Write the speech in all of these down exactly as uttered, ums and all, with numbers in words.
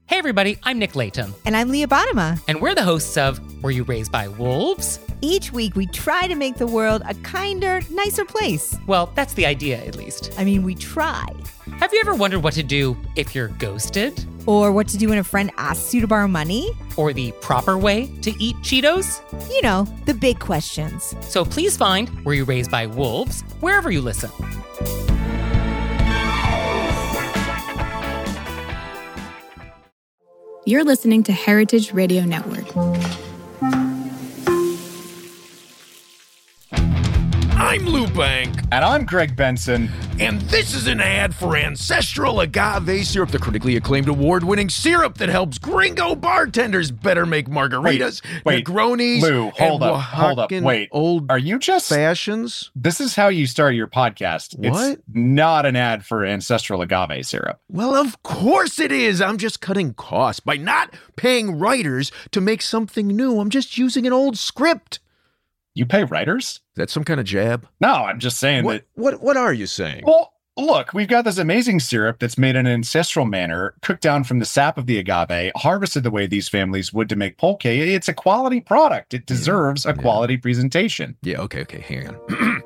Hey everybody, I'm Nick Layton. And I'm Leah Bottima. And we're the hosts of Were You Raised by Wolves? Each week we try to make the world a kinder, nicer place. Well, that's the idea, at least. I mean, we try. Have you ever wondered what to do if you're ghosted? Or what to do when a friend asks you to borrow money? Or the proper way to eat Cheetos? You know, the big questions. So please find Were You Raised by Wolves wherever you listen. You're listening to Heritage Radio Network. I'm Lou Bank. And I'm Greg Benson. And this is an ad for Ancestral Agave Syrup, the critically acclaimed award-winning syrup that helps gringo bartenders better make margaritas, wait, wait, Negronis, Lou, hold and up, hold up, Oaxacan wait. old Are you just... fashions? This is how you start your podcast. What? It's not an ad for Ancestral Agave Syrup. Well, of course it is. I'm just cutting costs by not paying writers to make something new. I'm just using an old script. You pay writers? That's some kind of jab? No, I'm just saying What, that... what, what are you saying? Well, look, we've got this amazing syrup that's made in an ancestral manner, cooked down from the sap of the agave, harvested the way these families would to make pulque. It's a quality product. It deserves yeah, a quality yeah. presentation. Yeah, okay, okay, hang on.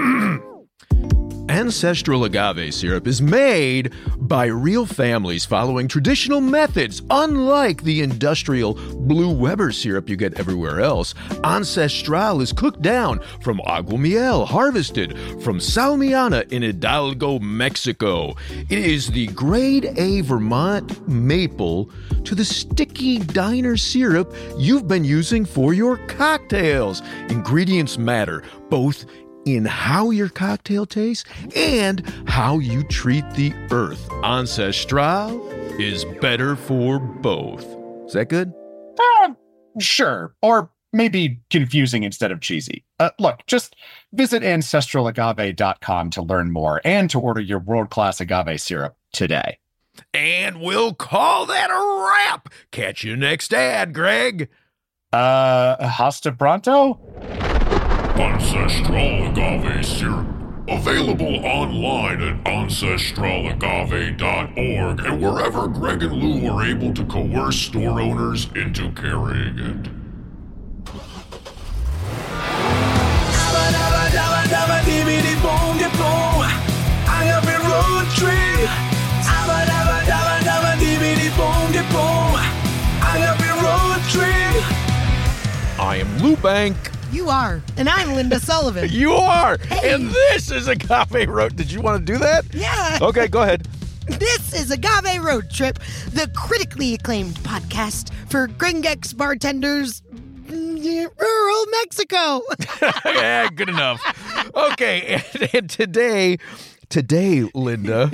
Ancestral Agave Syrup is made by real families following traditional methods. Unlike the industrial Blue Weber syrup you get everywhere else, Ancestral is cooked down from aguamiel, harvested from Salmiana in Hidalgo, Mexico. It is the grade A Vermont maple to the sticky diner syrup you've been using for your cocktails. Ingredients matter, both in how your cocktail tastes and how you treat the earth. Ancestral is better for both. Is that good? Uh, sure. Or maybe confusing instead of cheesy. Uh, look, just visit ancestral agave dot com to learn more and to order your world-class agave syrup today. And we'll call that a wrap. Catch you next ad, Greg. Uh, hasta pronto? Ancestral Agave Syrup. Available online at ancestral agave dot org and wherever Greg and Lou are able to coerce store owners into carrying it. I am Lou Bank. You are. And I'm Linda Sullivan. You are. Hey. And this is Agave Road. Did you want to do that? Yeah. Okay, go ahead. This is Agave Road Trip, the critically acclaimed podcast for Gringex bartenders in rural Mexico. Yeah, good enough. Okay, and, and today, today, Linda...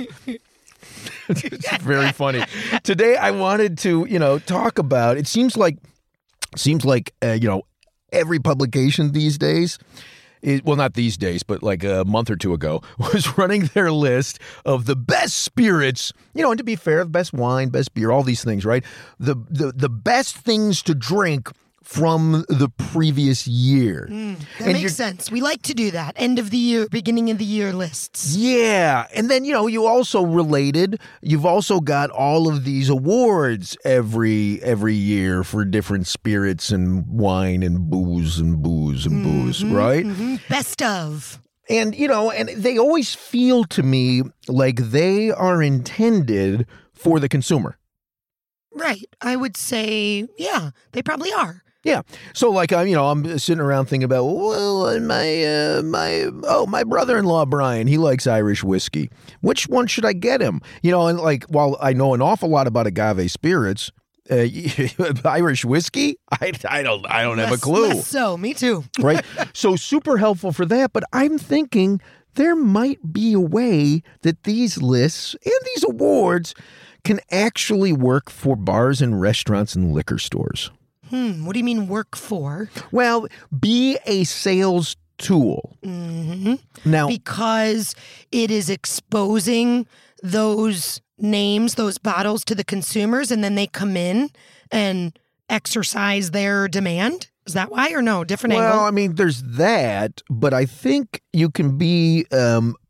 It's very funny. Today, I wanted to, you know, talk about, it seems like, seems like, uh, you know, every publication these days, is, well, not these days, but like a month or two ago, was running their list of the best spirits, you know, and to be fair, the best wine, best beer, all these things, right? The the, the best things to drink from the previous year. Mm, that and makes sense. We like to do that. End of the year, beginning of the year lists. Yeah. And then, you know, you also related, you've also got all of these awards every every year for different spirits and wine and booze and booze and mm-hmm, booze, right? Mm-hmm. Best of. And, you know, and they always feel to me like they are intended for the consumer. Right. I would say, yeah, they probably are. Yeah. So like, I'm, you know, I'm sitting around thinking about, well, my, uh, my, oh, my brother-in-law, Brian, he likes Irish whiskey. Which one should I get him? You know, and like, while I know an awful lot about agave spirits, uh, Irish whiskey, I, I don't, I don't less, have a clue. Less so, me too. Right. So super helpful for that. But I'm thinking there might be a way that these lists and these awards can actually work for bars and restaurants and liquor stores. Hmm, what do you mean work for? Well, be a sales tool. Mm-hmm. Now, because it is exposing those names, those bottles to the consumers, and then they come in and exercise their demand? Is that why or no? Different well, angle? Well, I mean, there's that, but I think you can be um,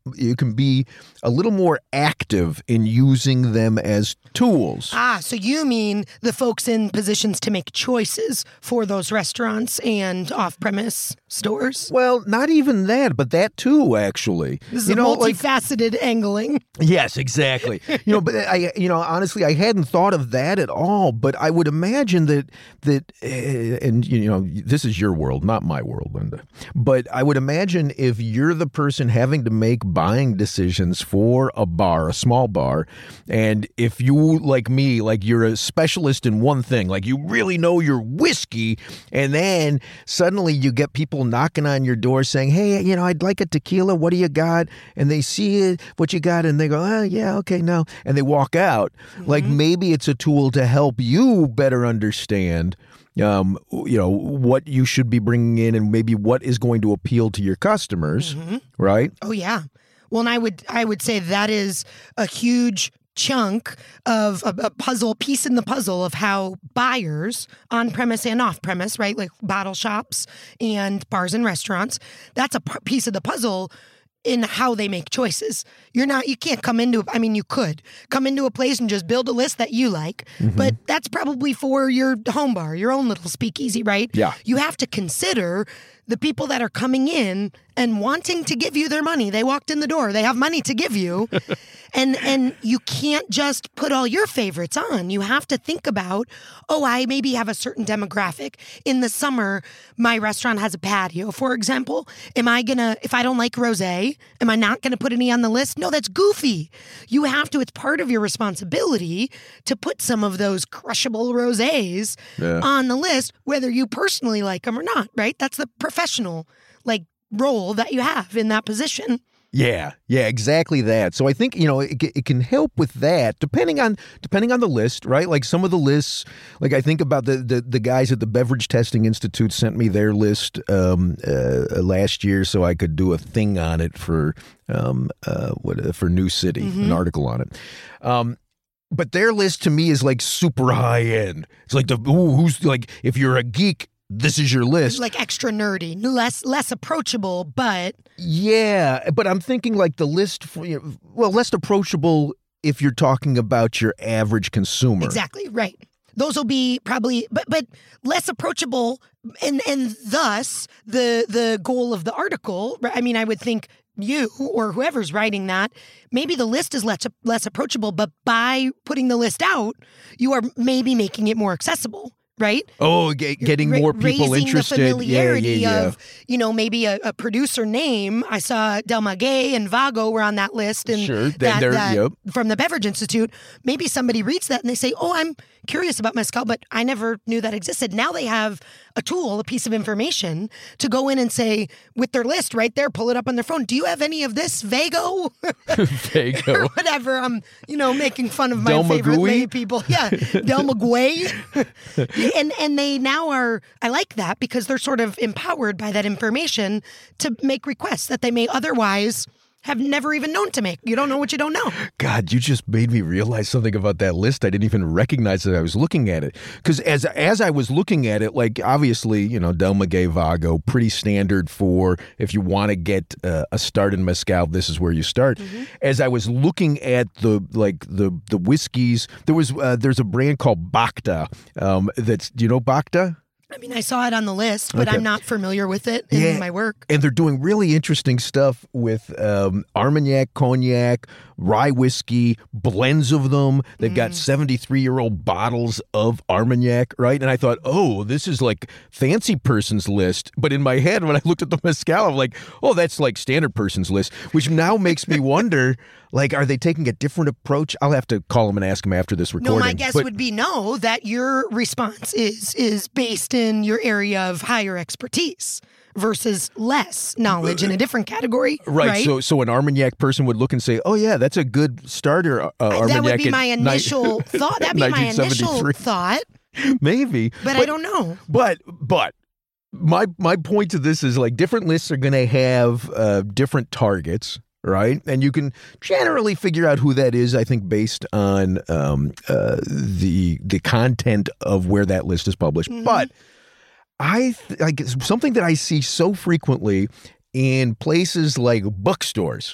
you can be a little more active in using them as tools. Ah, so you mean the folks in positions to make choices for those restaurants and off-premise stores? Well, not even that, but that too, actually. This is you a know, like- multifaceted angling. Yes, exactly. you know, but I, you know, honestly, I hadn't thought of that at all. But I would imagine that that, uh, and you know, this is your world, not my world, Linda. But I would imagine if you're the person having to make buying decisions for a bar, a small bar, and if you, like me, like you're a specialist in one thing, like you really know your whiskey, and then suddenly you get people knocking on your door saying, "Hey, you know, I'd like a tequila. What do you got?" And they see it, what you got, and they go, "Oh, yeah, okay, no," and they walk out. Mm-hmm. Like maybe it's a tool to help you better understand, um, you know, what you should be bringing in, and maybe what is going to appeal to your customers, mm-hmm. right? Oh yeah. Well, and I would I would say that is a huge chunk of a, a puzzle, piece in the puzzle of how buyers on premise and off premise, right, like bottle shops and bars and restaurants, that's a p- piece of the puzzle in how they make choices. You're not, you can't come into, I mean, you could come into a place and just build a list that you like, mm-hmm. but that's probably for your home bar, your own little speakeasy, right? Yeah. You have to consider the people that are coming in and wanting to give you their money. They walked in the door. They have money to give you. and and you can't just put all your favorites on. You have to think about, oh, I maybe have a certain demographic. In the summer, my restaurant has a patio, for example. Am I going to, if I don't like rosé, am I not going to put any on the list? No, that's goofy. You have to, it's part of your responsibility to put some of those crushable rosés yeah. on the list, whether you personally like them or not, right? That's the professional, like, role that you have in that position. Yeah, yeah, exactly that. So I think, you know, it, it can help with that, depending on depending on the list, right? Like some of the lists, like I think about the the, the guys at the Beverage Testing Institute sent me their list um, uh, last year, so I could do a thing on it for um, uh, what for New City, mm-hmm. an article on it. Um, but their list to me is like super high end. It's like the ooh, who's like if you're a geek, this is your list. Like extra nerdy, less less approachable, but... Yeah, but I'm thinking like the list, for, you know, well, less approachable if you're talking about your average consumer. Exactly, right. Those will be probably, but but less approachable, and and thus the the goal of the article, I mean, I would think you or whoever's writing that, maybe the list is less less approachable, but by putting the list out, you are maybe making it more accessible. Right? Oh, get, getting Ra- more people raising interested. The familiarity yeah, yeah, yeah. of, you know, maybe a, a producer name. I saw Del Maguey and Vago were on that list, and sure, that, that yep. from the Beverage Institute. Maybe somebody reads that and they say, "Oh, I'm curious about mezcal, but I never knew that existed." Now they have a tool, a piece of information to go in and say with their list right there, pull it up on their phone. Do you have any of this Vago? Vago, or whatever. I'm, you know, making fun of my Del favorite Maguey? lay people. Yeah, Del Maguey. And and they now are, I like that because they're sort of empowered by that information to make requests that they may otherwise have never even known to make. You don't know what you don't know. God, you just made me realize something about that list. I didn't even recognize that I was looking at it. Because as as I was looking at it, like obviously, you know, Del Maguey Vago, pretty standard for if you want to get uh, a start in mezcal, this is where you start. Mm-hmm. As I was looking at the like the the whiskeys, there was uh, there's a brand called Bacta. Um, that's do you know Bacta? I mean, I saw it on the list, but okay. I'm not familiar with it in yeah. my work. And they're doing really interesting stuff with um, Armagnac, cognac, rye whiskey, blends of them. They've mm. got seventy-three-year-old bottles of Armagnac, right? And I thought, oh, this is like fancy person's list. But in my head, when I looked at the mezcal, I'm like, oh, that's like standard person's list, which now makes me wonder, like, are they taking a different approach? I'll have to call them and ask them after this recording. No, my guess but, would be no, that your response is is based in your area of higher expertise versus less knowledge in a different category. Right. right? So so an Armagnac person would look and say, oh, yeah, that's a good starter uh, Armagnac. That would be my initial ni- thought. That'd be my initial thought. Maybe. But, but I don't know. But, but. My my point to this is like different lists are going to have uh, different targets, right? And you can generally figure out who that is, I think, based on um, uh, the the content of where that list is published. Mm-hmm. But I th- like something that I see so frequently in places like bookstores,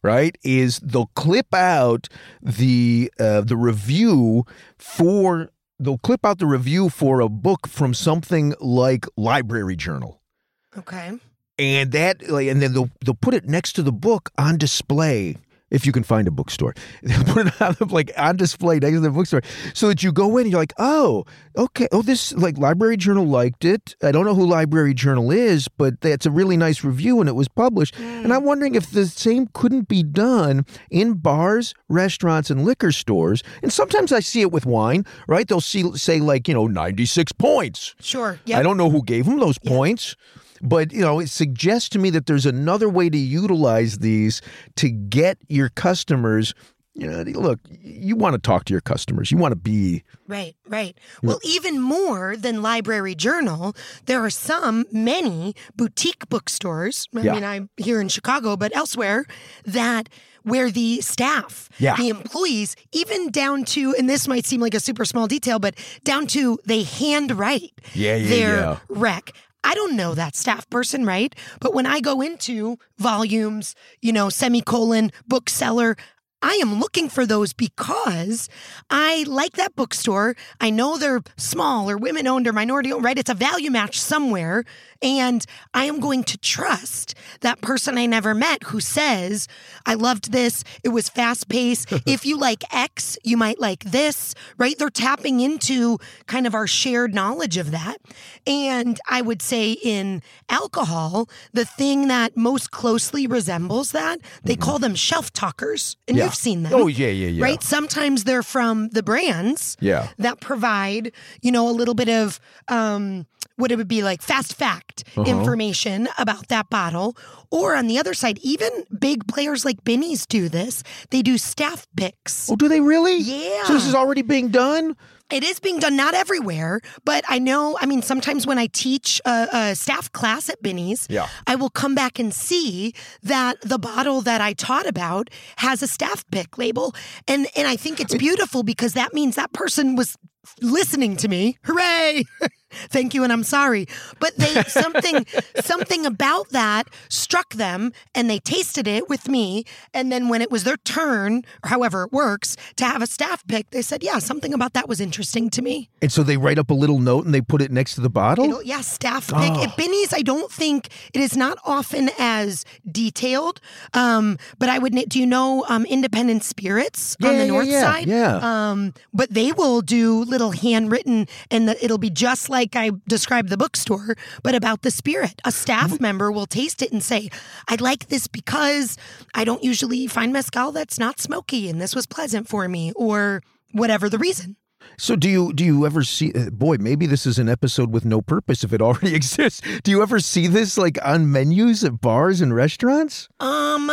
right, is they'll clip out the uh, the review for they'll clip out the review for a book from something like Library Journal. Okay. And that, like, and then they'll they'll put it next to the book on display. If you can find a bookstore, they'll put it on like on display next to the bookstore, so that you go in and you're like, oh, okay, oh, this like Library Journal liked it. I don't know who Library Journal is, but that's a really nice review and it was published. Mm. And I'm wondering if the same couldn't be done in bars, restaurants, and liquor stores. And sometimes I see it with wine, right? They'll see say like you know ninety-six points. Sure. Yeah. I don't know who gave them those yep. points. But, you know, it suggests to me that there's another way to utilize these to get your customers. You know, look, you want to talk to your customers. You want to be. Right, right. Well, even more than Library Journal, there are some, many boutique bookstores. I Yeah. mean, I'm here in Chicago, but elsewhere that where the staff, Yeah. the employees, even down to, and this might seem like a super small detail, but down to they handwrite Yeah, yeah, their yeah. rec. I don't know that staff person, right? But when I go into volumes, you know, semicolon, bookseller, I am looking for those because I like that bookstore. I know they're small or women-owned or minority-owned, right? It's a value match somewhere. And I am going to trust that person I never met who says, I loved this. It was fast-paced. If you like X, you might like this, right? They're tapping into kind of our shared knowledge of that. And I would say in alcohol, the thing that most closely resembles that, they call them shelf talkers. And Yeah. you've seen them. Oh, yeah, yeah, yeah. Right? Sometimes they're from the brands Yeah. that provide, you know, a little bit of um, what it would be like fast fact Uh-huh. information about that bottle. Or on the other side, even big players like Binny's do this. They do staff picks. Oh, do they really? Yeah. So this is already being done? It is being done, not everywhere, but I know, I mean, sometimes when I teach a, a staff class at Binny's, Yeah. I will come back and see that the bottle that I taught about has a staff pick label. And, and I think it's beautiful because that means that person was listening to me. Hooray! Thank you, and I'm sorry. But they something something about that struck them, and they tasted it with me. And then when it was their turn, or however it works, to have a staff pick, they said, yeah, something about that was interesting to me. And so they write up a little note and they put it next to the bottle? It'll, yeah, staff pick. Oh. At Binny's, I don't think it is not often as detailed. Um, but I would, do you know um, Independent Spirits Yeah, on the yeah, north yeah, side? yeah. Um, but they will do little handwritten, and the, it'll be just like I described the bookstore, but about the spirit. A staff member will taste it and say, I like this because I don't usually find mezcal that's not smoky, and this was pleasant for me, or whatever the reason. So do you do you ever see, uh, boy, maybe this is an episode with no purpose if it already exists. Do you ever see this like on menus at bars and restaurants? Um,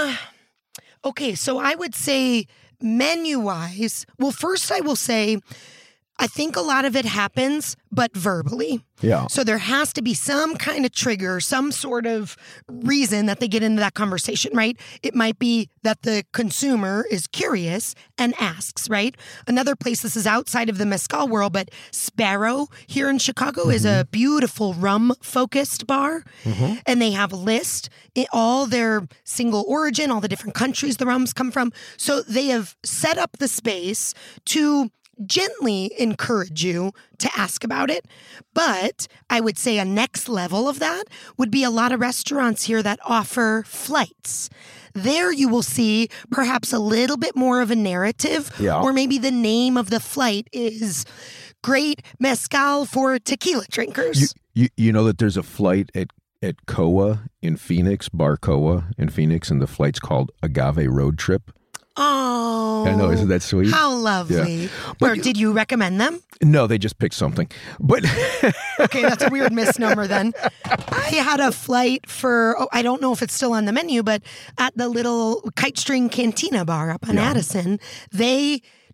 okay, so I would say menu-wise, well, first I will say, I think a lot of it happens, but verbally. Yeah. So there has to be some kind of trigger, some sort of reason that they get into that conversation, right? It might be that the consumer is curious and asks, right? Another place, this is outside of the mezcal world, but Sparrow here in Chicago mm-hmm. is a beautiful rum-focused bar. Mm-hmm. And they have a list, in all their single origin, all the different countries the rums come from. So they have set up the space to gently encourage you to ask about it. But I would say a next level of that would be a lot of restaurants here that offer flights. There you will see perhaps a little bit more of a narrative, yeah. or maybe the name of the flight is Great Mezcal for Tequila Drinkers. You, you, you know that there's a flight at at C O A in Phoenix, Bar C O A in Phoenix, and the flight's called Agave Road Trip. Oh, I know, isn't that sweet? How lovely. Yeah. But, or did you recommend them? No, they just picked something. But okay, that's a weird misnomer then. I had a flight for, oh, I don't know if it's still on the menu, but at the little Kite String Cantina bar up on yeah. Addison, they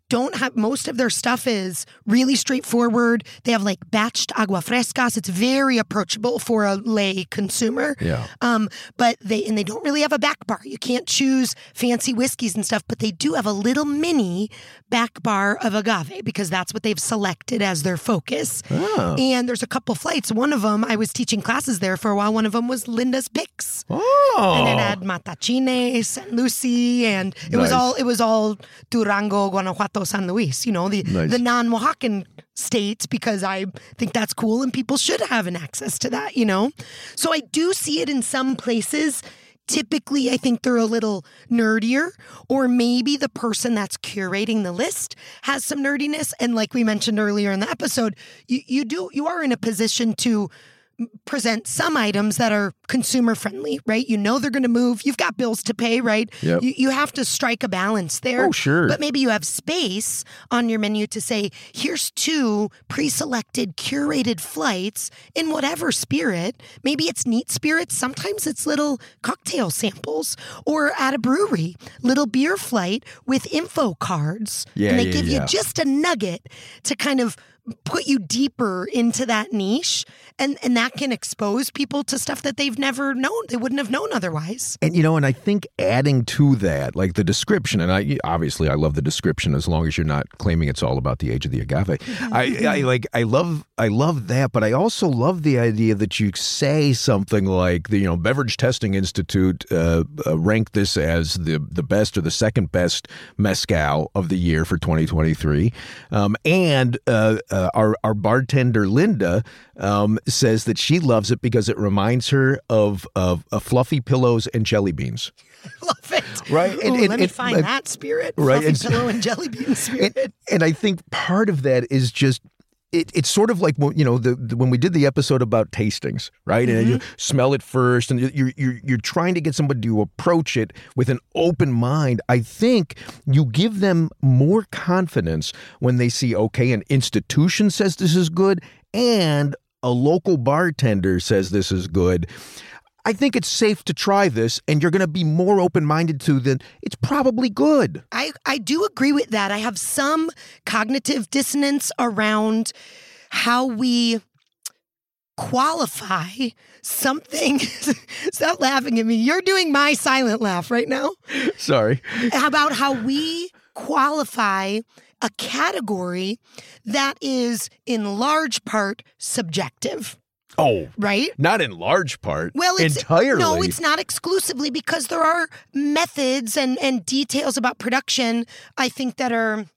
don't have, most of their stuff is really straightforward. They have like batched agua frescas. It's very approachable for a lay consumer. Yeah. Um, but they, and they don't really have a back bar. You can't choose fancy whiskeys and stuff, but they do have a little mini back bar of agave because that's what they've selected as their focus. Oh. And there's a couple flights. One of them, I was teaching classes there for a while. One of them was Linda's Picks. Oh. And it had Matachine, San Lucy, and it Nice. was all it was all Durango, Guanajuato, San Luis, you know, the, Nice. the non-Oaxacan states, because I think that's cool and people should have an access to that, you know? So I do see it in some places. Typically, I think they're a little nerdier, or maybe the person that's curating the list has some nerdiness. And like we mentioned earlier in the episode, you, you do you are in a position to present some items that are consumer friendly, right? You know they're going to move. You've got bills to pay, right? Yep. You, you have to strike a balance there. Oh, sure. But maybe you have space on your menu to say, here's two pre-selected, curated flights in whatever spirit. Maybe it's neat spirits. Sometimes it's little cocktail samples. Or at a brewery, little beer flight with info cards. Yeah, and they yeah, give yeah. you just a nugget to kind of put you deeper into that niche, and and that can expose people to stuff that they've never known, they wouldn't have known otherwise. And, you know, and I think adding to that, like the description, and I obviously I love the description as long as you're not claiming it's all about the age of the agave. I, I like, I love, I love that, but I also love the idea that you say something like the, you know, Beverage Testing Institute uh, uh, ranked this as the, the best or the second best mezcal of the year for twenty twenty-three. Um, and uh, uh, our, our bartender, Linda, um, says that she loves it because it reminds her of, of, of fluffy pillows and jelly beans. Love it. Right. Ooh, And- and- let me and- find uh, that spirit. right, Fluffy and- pillow and jelly bean spirit. And, and I think part of that is just, it, it's sort of like, you know, the, the when we did the episode about tastings, right? And you smell it first, and you're, you're, you're trying to get somebody to approach it with an open mind. I think you give them more confidence when they see, okay, an institution says this is good and a local bartender says this is good. I think it's safe to try this, and you're going to be more open-minded to that it's probably good. I, I do agree with that. I have some cognitive dissonance around how we qualify something. Stop laughing at me. You're doing my silent laugh right now. Sorry. About how we qualify a category that is in large part subjective. Oh, right? Not in large part. Well, it's entirely. no, it's not exclusively, because there are methods and, and details about production, I think, that are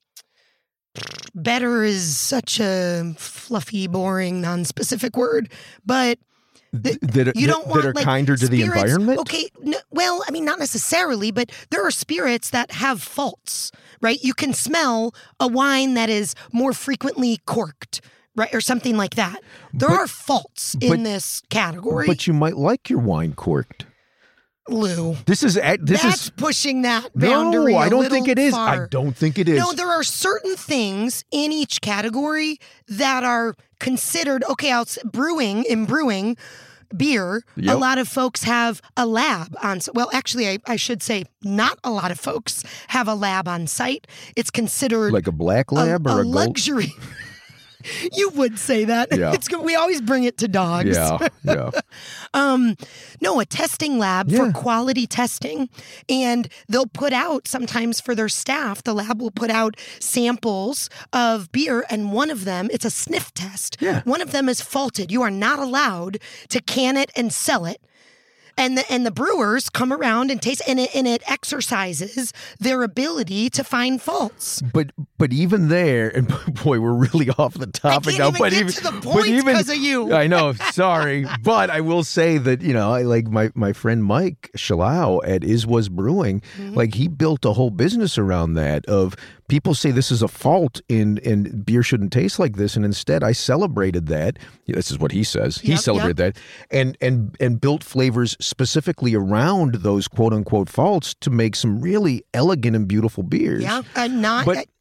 better is such a fluffy, boring, non-specific word, but Th- that, you that- don't want that are like, kinder to the spirits- environment. Okay, no, well, I mean, not necessarily, but there are spirits that have faults, right? You can smell a wine that is more frequently corked, right, or something like that. There But- are faults but- in this category. But you might like your wine corked. Lou, This is at- this that's is pushing that boundary. no. I a don't think little it is. far. I don't think it is. No, there are certain things in each category that are considered okay. I'll s- brewing in brewing beer. Yep. A lot of folks have a lab on. s- Well, actually, I, I should say not a lot of folks have a lab on site. It's considered like a black lab a, or a a gold. luxury. You would say that. Yeah. It's good. We always bring it to dogs. Yeah, yeah. Um, no, a testing lab Yeah. for quality testing. And they'll put out, sometimes for their staff, the lab will put out samples of beer, and one of them, it's a sniff test. Yeah. One of them is faulted. You are not allowed to can it and sell it. And the, and the brewers come around and taste, and it, and it exercises their ability to find faults. But but even there, and boy, we're really off the topic can't now. even but get even to the but point even- 'cause of you. I know. Sorry, but I will say that, you know, I like my my friend Mike Shalau at Is Was Brewing. Mm-hmm. Like, he built a whole business around that. Of people say this is a fault in and beer shouldn't taste like this, and instead I celebrated that. This is what he says. He Yep, celebrated that, and and and built flavors specifically around those quote unquote faults to make some really elegant and beautiful beers. Yeah, uh, not But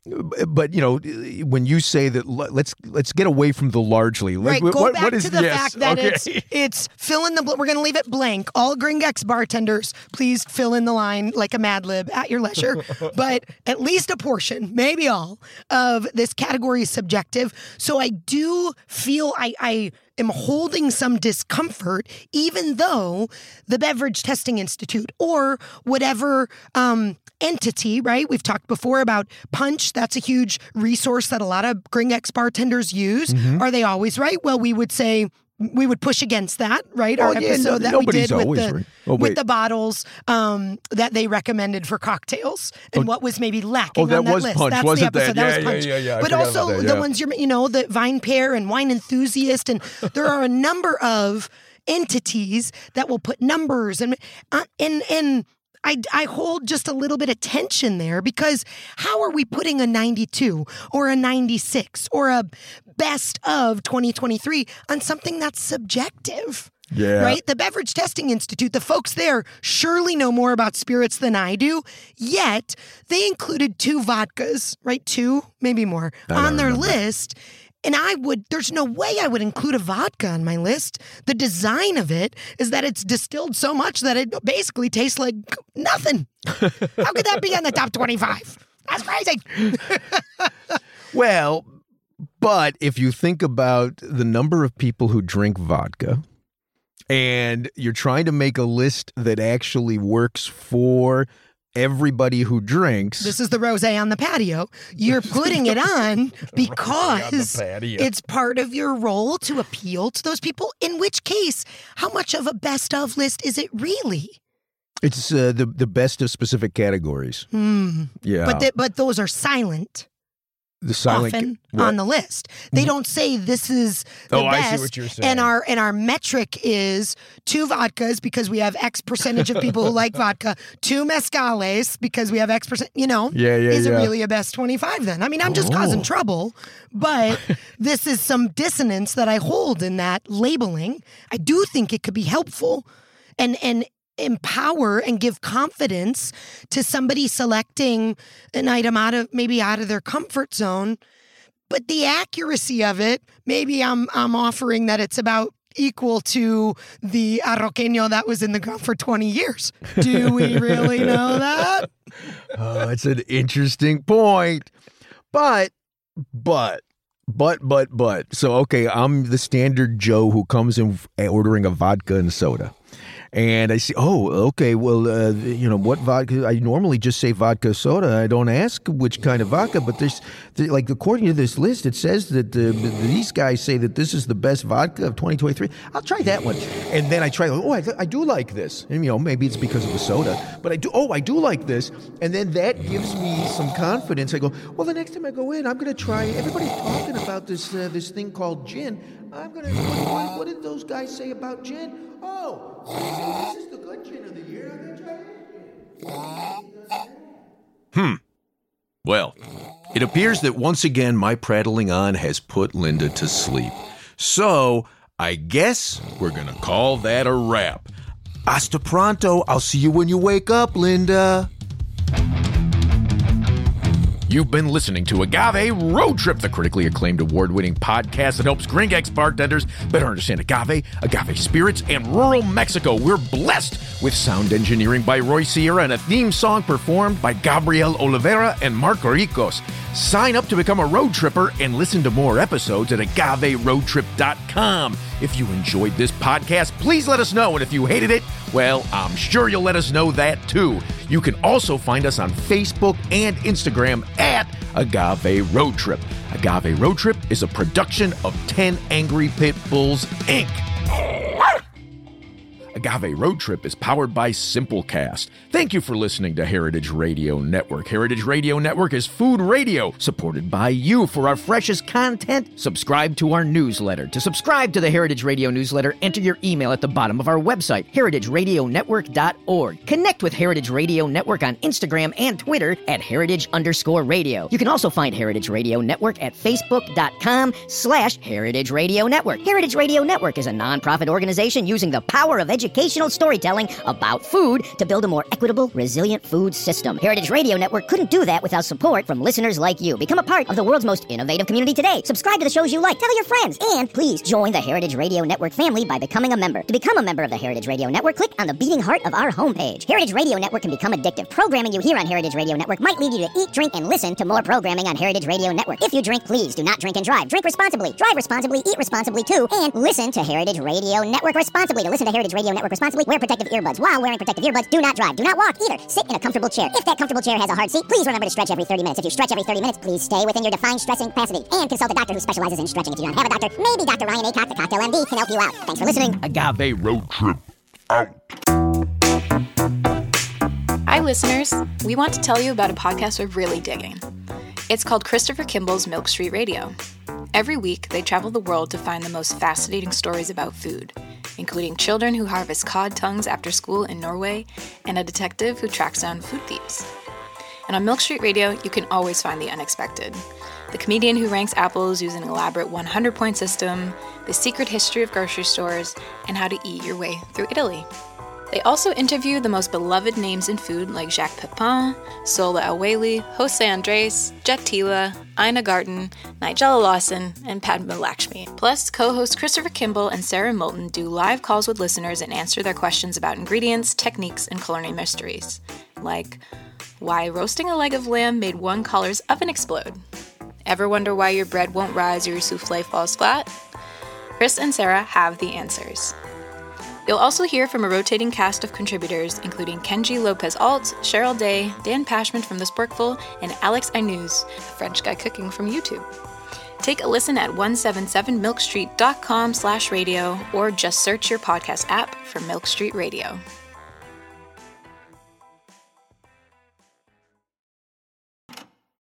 but you know, when you say that, let's let's get away from the largely. Right, what, go what, back what is, to the yes, fact that okay. it's it's fill in the. Bl- we're going to leave it blank. All Gringex bartenders, please fill in the line like a Mad Lib at your leisure. But at least a portion, maybe all, of this category is subjective. So I do feel I. I am holding some discomfort, even though the Beverage Testing Institute or whatever um, entity, right? We've talked before about Punch. That's a huge resource that a lot of Gringex bartenders use. Mm-hmm. Are they always right? Well, we would say we would push against that, right? Our oh, yeah, episode no, that we did with always the right. oh, with the bottles um, that they recommended for cocktails and oh, what was maybe lacking oh, that on that was list. Punch, That's wasn't the episode. that? That Yeah, was Punch. yeah, yeah, yeah. I But forgot also about that, yeah. the ones you're, you know, the Vine Pair and Wine Enthusiast, and there are a number of entities that will put numbers and uh, and and. I, I hold just a little bit of tension there, because how are we putting a ninety-two or a ninety-six or a best of twenty twenty-three on something that's subjective? Yeah. Right? The Beverage Testing Institute, the folks there surely know more about spirits than I do, yet they included two vodkas, right? Two, maybe more, on their remember. list. And I would, there's no way I would include a vodka on my list. The design of it is that it's distilled so much that it basically tastes like nothing. How could that be on the top twenty-five? That's crazy. Well, but if you think about the number of people who drink vodka, and you're trying to make a list that actually works for everybody who drinks. This is the rosé on the patio. You're putting it on because it's part of your role to appeal to those people. In which case, how much of a best of list is it really? It's uh, the the best of specific categories. Mm. Yeah, but th- but those are silent. The silent often what? on the list. They don't say this is the oh, best. I see what you're saying. And our and our metric is two vodkas because we have X percentage of people who like vodka, two mezcales because we have X percent, you know. Yeah, yeah, Is yeah. it really a best twenty-five then? I mean, I'm just Oh. causing trouble, but this is some dissonance that I hold in that labeling. I do think it could be helpful and and empower and give confidence to somebody selecting an item out of maybe out of their comfort zone. But the accuracy of it, maybe I'm I'm offering that it's about equal to the Arroqueño that was in the ground for twenty years. Do we really know that? Oh, it's an interesting point. But, but, but, but, but. So, okay, I'm the standard Joe who comes in ordering a vodka and soda. And I see, oh, okay, well, uh, you know, what vodka? I normally just say vodka soda. I don't ask which kind of vodka, but there's, like, according to this list, it says that uh, these guys say that this is the best vodka of twenty twenty-three. I'll try that one. And then I try, oh, I, I do like this. And, you know, maybe it's because of the soda, but I do, oh, I do like this. And then that gives me some confidence. I go, well, the next time I go in, I'm going to try, everybody's talking about this uh, this thing called gin. I'm going to, what, what, what did those guys say about gin? Oh, this is the good gin of the year. I'm going to try this gin. Hmm. Well, it appears that once again my prattling on has put Linda to sleep. So, I guess we're going to call that a wrap. Hasta pronto. I'll see you when you wake up, Linda. You've been listening to Agave Road Trip, the critically acclaimed award-winning podcast that helps Gringex bartenders better understand agave, agave spirits, and rural Mexico. We're blessed with sound engineering by Roy Sierra and a theme song performed by Gabriel Oliveira and Marco Ricos. Sign up to become a road tripper and listen to more episodes at agave road trip dot com. If you enjoyed this podcast, please let us know. And if you hated it, well, I'm sure you'll let us know that too. You can also find us on Facebook and Instagram at Agave Road Trip. Agave Road Trip is a production of ten Angry Pit Bulls, Incorporated. Agave Road Trip is powered by Simplecast. Thank you for listening to Heritage Radio Network. Heritage Radio Network is food radio supported by you. For our freshest content, subscribe to our newsletter. To subscribe to the Heritage Radio newsletter, enter your email at the bottom of our website, heritage radio network dot org. Connect with Heritage Radio Network on Instagram and Twitter at heritage underscore radio. You can also find Heritage Radio Network at facebook.com slash Heritage Radio Network. Heritage Radio Network is a nonprofit organization using the power of education educational storytelling about food to build a more equitable, resilient food system. Heritage Radio Network couldn't do that without support from listeners like you. Become a part of the world's most innovative community today. Subscribe to the shows you like, tell your friends, and please join the Heritage Radio Network family by becoming a member. To become a member of the Heritage Radio Network, click on the beating heart of our homepage. Heritage Radio Network can become addictive. Programming you hear on Heritage Radio Network might lead you to eat, drink, and listen to more programming on Heritage Radio Network. If you drink, please do not drink and drive. Drink responsibly, drive responsibly, eat responsibly too, and listen to Heritage Radio Network responsibly. To listen to Heritage Radio Network responsibly, wear protective earbuds. While wearing protective earbuds, do not drive, do not walk either. Sit in a comfortable chair. If that comfortable chair has a hard seat, please remember to stretch every thirty minutes. If you stretch every thirty minutes, please stay within your defined stressing capacity. And consult a doctor who specializes in stretching. If you don't have a doctor, maybe Doctor Ryan Aycock, the Cocktail M D, can help you out. Thanks for listening. Agave Road Trip out. Hi, listeners. We want to tell you about a podcast we're really digging. It's called Christopher Kimball's Milk Street Radio. Every week, they travel the world to find the most fascinating stories about food, including children who harvest cod tongues after school in Norway and a detective who tracks down food thieves. And on Milk Street Radio, you can always find the unexpected. The comedian who ranks apples using an elaborate one hundred point system, the secret history of grocery stores, and how to eat your way through Italy. They also interview the most beloved names in food like Jacques Pepin, Sola El-Waylly, Jose Andres, Jet Tila, Ina Garten, Nigella Lawson, and Padma Lakshmi. Plus, co-hosts Christopher Kimball and Sarah Moulton do live calls with listeners and answer their questions about ingredients, techniques, and culinary mysteries. Like, why roasting a leg of lamb made one caller's oven explode? Ever wonder why your bread won't rise or your souffle falls flat? Chris and Sarah have the answers. You'll also hear from a rotating cast of contributors, including Kenji Lopez-Alt, Cheryl Day, Dan Pashman from The Sporkful, and Alex Aynuz, a French guy cooking from YouTube. Take a listen at one seventy-seven milk street dot com slash radio or just search your podcast app for Milk Street Radio.